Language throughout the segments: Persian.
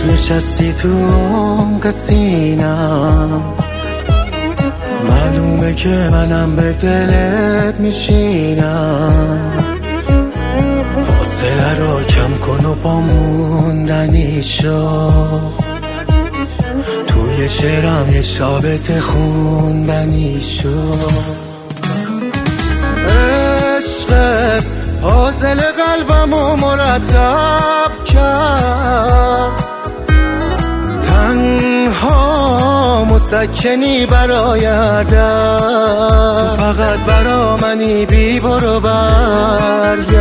نشستی تو عمق سینم، معلومه که منم به دلت میشینم. فاصله رو کم کن و با موندنی شو، توی شعرم یه شابت خوندنی شو. عشقت پازل قلبمو مرتب کرد، تنها مسکنی برای درد، فقط برا منی بی برو برگرد.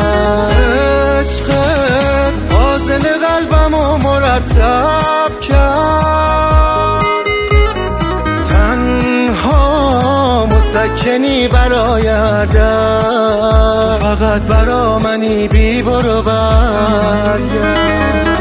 عشقت پازل قلبمو مرتب کرد، تنها مسکنی برای درد، فقط برا منی بی برو برگرد.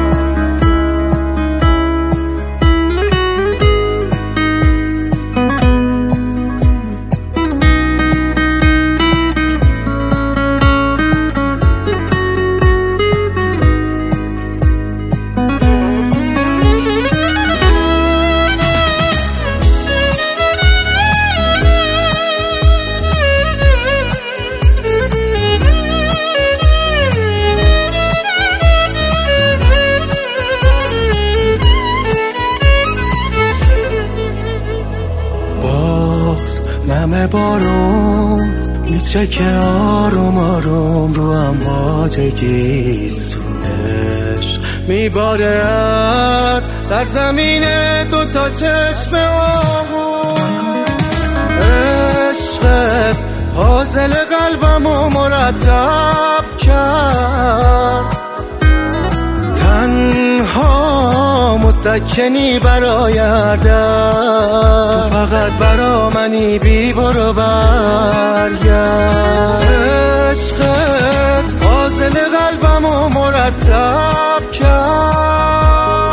نم بارون میچکه آروم آروم رو امواجگی، سونش میباره از سرزمین دوتا چشم آهون. عشقت پازل قلبمو مرتب کرد، تنها مسکنی برای درد، فقط برا منی بی برو برگرد. عشقت پازل قلبمو مرتب کرد،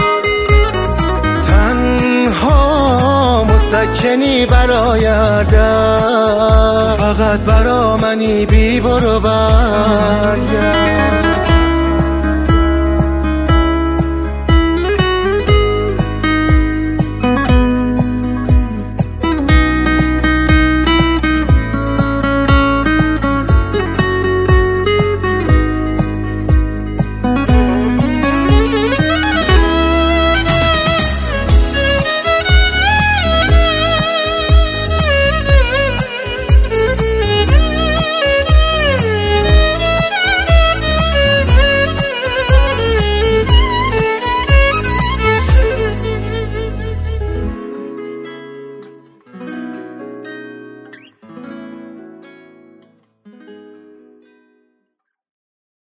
تنها مسکنی برای درد، فقط برا منی بی برو برگرد.